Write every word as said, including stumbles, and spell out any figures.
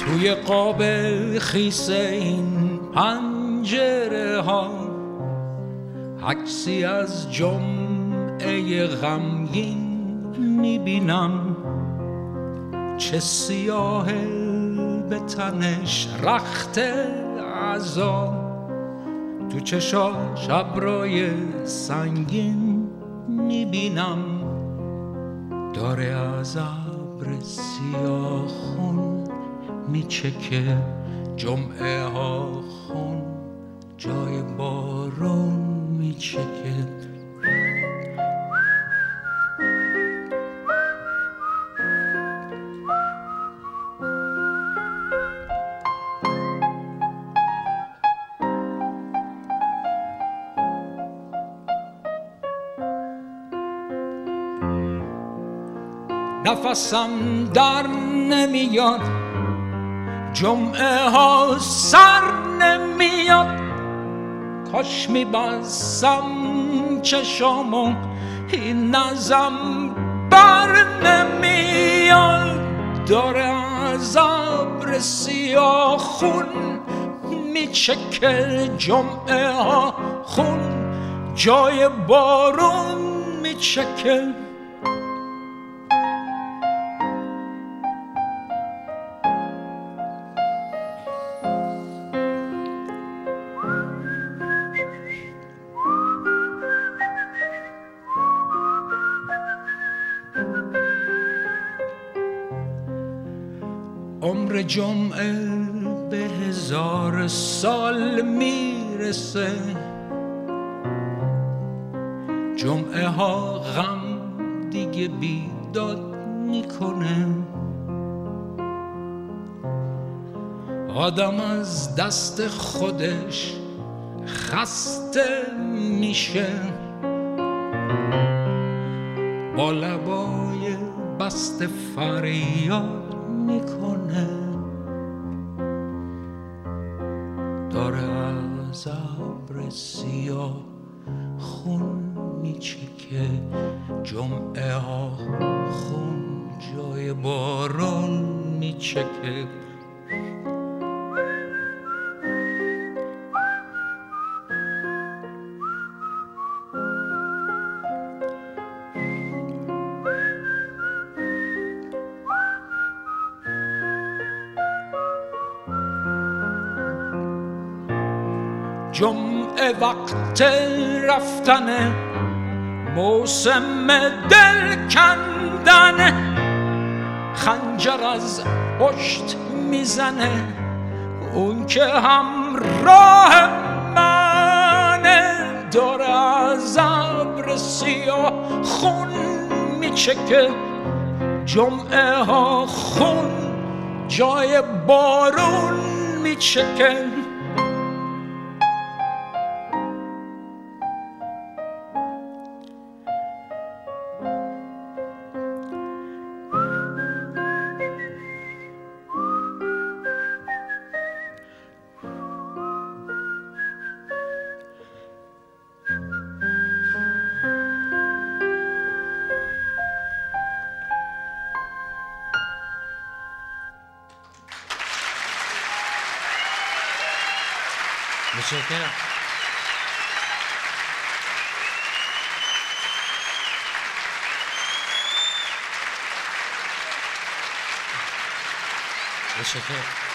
توی قاب خیس این پنجره ها عکسی از جمعه غمگین میبینم، چه سیاه به تنش رخت عزا، تو چشاش ابرای سنگین میبینم، داره از ابر سیاه خون میچکه جمعه ها خون جای بارون میچکه. نفسم در نمیاد، جمعه ها سر نمیاد، کاش میبستم چشامو این نظم بر نمیاد، داره از ابر سیاه خون میچکه جمعه ها خون جای بارون میچکه. عمر جمعه به هزار سال میرسه، جمعه ها غم دیگه بیداد میکنه، آدم از دست خودش خسته میشه، با لبای بسته فریاد میکنه، داره از ابر سیاه خون میچکه جمعه ها خون جای بارون میچکه. جمعه وقت رفتنه، موسم دل کندنه، خنجر از پشت میزنه، اون که همراه منه، داره از ابر سیاه خون میچکه جمعه ها خون جای بارون میچکه. متشکرم. متشکرم.